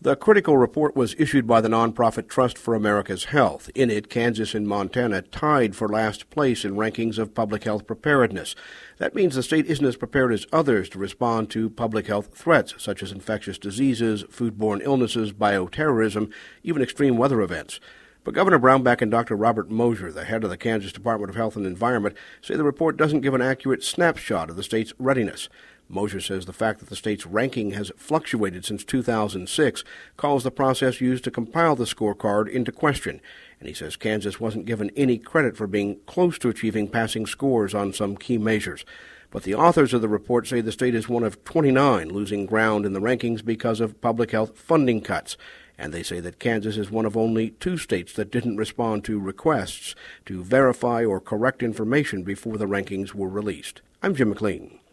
The critical report was issued by the nonprofit Trust for America's Health. In it, Kansas and Montana tied for last place in rankings of public health preparedness. That means the state isn't as prepared as others to respond to public health threats, such as infectious diseases, foodborne illnesses, bioterrorism, even extreme weather events. But Governor Brownback and Dr. Robert Mosher, the head of the Kansas Department of Health and Environment, say the report doesn't give an accurate snapshot of the state's readiness. Mosher says the fact that the state's ranking has fluctuated since 2006 calls the process used to compile the scorecard into question. And he says Kansas wasn't given any credit for being close to achieving passing scores on some key measures. But the authors of the report say the state is one of 29 losing ground in the rankings because of public health funding cuts. And they say that Kansas is one of only 2 states that didn't respond to requests to verify or correct information before the rankings were released. I'm Jim McLean.